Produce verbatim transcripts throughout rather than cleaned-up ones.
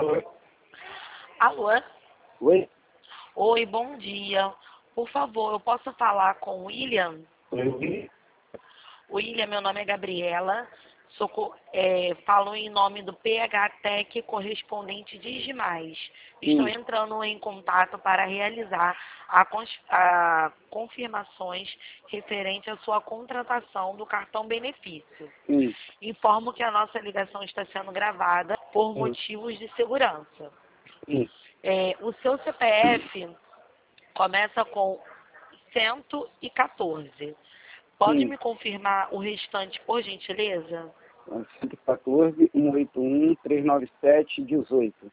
Alô? Alô? Oi? Oi, bom dia. Por favor, eu posso falar com o William? Oi? William, meu nome é Gabriela. Sou, co- é, falo em nome do P H Tech correspondente Digimais. Estou Sim, entrando em contato para realizar a, cons- a confirmações referente à sua contratação do cartão benefício. sim, Informo que a nossa ligação está sendo gravada por sim, motivos de segurança. sim, É, o seu C P F começa com cento e quatorze. Pode sim. me confirmar o restante, por gentileza? cento e quatorze, cento e oitenta e um, trezentos e noventa e sete, dezoito.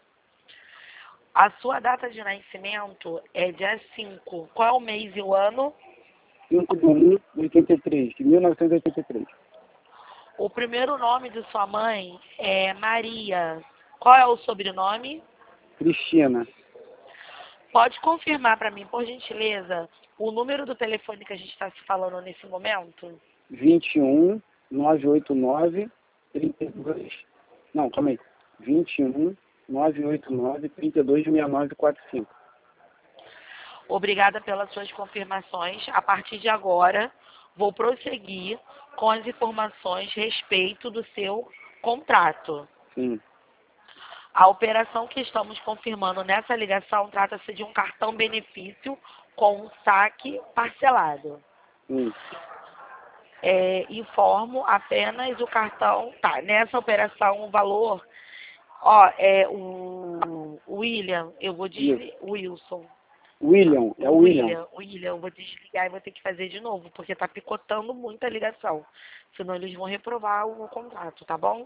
A sua data de nascimento é dia cinco. Qual é o mês e o ano? cinco de um de oitenta e três, de mil novecentos e oitenta e três. O primeiro nome de sua mãe é Maria. Qual é o sobrenome? Cristina, Pode confirmar para mim, por gentileza, o número do telefone que a gente está se falando nesse momento? vinte e um, novecentos e oitenta e nove, trinta e dois. Não, calma aí. vinte e um, novecentos e oitenta e nove, trinta e dois, sessenta e nove, quarenta e cinco. Obrigada pelas suas confirmações. A partir de agora, vou prosseguir com as informações a respeito do seu contrato. Sim, A operação que estamos confirmando nessa ligação trata-se de um cartão benefício com um saque parcelado. sim. É, informo apenas o cartão. Tá, nessa operação o valor, ó, é o o William, eu vou Isso. desligar. Wilson. William, é o O William. William, William, eu vou desligar e vou ter que fazer de novo, porque tá picotando muito a ligação. Senão eles vão reprovar o contrato, tá bom?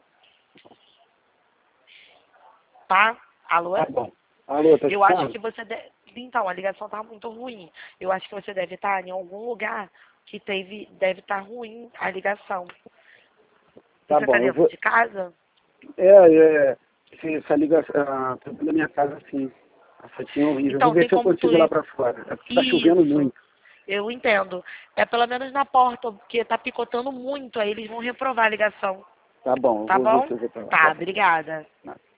Tá? Alô? Tá bom. Alô, tá Eu acho escutando? que você deve. Então, a ligação tá muito ruim. Eu acho que você deve estar em algum lugar que teve, deve estar ruim a ligação. Tá Você tá bom, eu dentro vou... de casa? É, é... se Essa ligação... Ah, tô dentro da minha casa, sim. Essa tinha horrível. Eu vou Então, ver tem se eu como tu consigo ir lá ir. pra fora. É porque tá chovendo Isso. muito. Eu entendo. É pelo menos na porta, porque tá picotando muito, aí eles vão reprovar a ligação. Tá bom, eu Tá vou ver bom? se eu vou pra lá. Tá, Tá bom. obrigada. Nada.